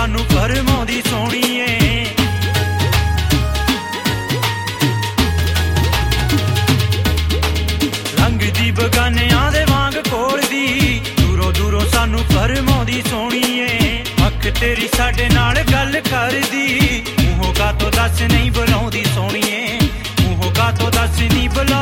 ਸਾਨੂੰ ਫਰਮਾਉਂਦੀ ਸੋਹਣੀਏ। ਲੰਘਦੀ ਬਗਾਨਿਆਂ ਦੇ ਵਾਂਗ ਕੋਲ ਦੀ, ਦੂਰੋਂ ਦੂਰੋਂ ਸਾਨੂੰ ਫਰਮਾਉਂਦੀ ਸੋਹਣੀਏ। ਅੱਖ ਤੇਰੀ ਸਾਡੇ ਨਾਲ ਗੱਲ ਕਰਦੀ, ਮੂੰਹੋਂ ਕਾਤੋਂ ਦੱਸ ਨਹੀਂ ਬੁਲਾਉਂਦੀ ਸੋਹਣੀਏ, ਮੂੰਹੋਂ ਕਾਤੋਂ ਦੱਸ ਨਹੀਂ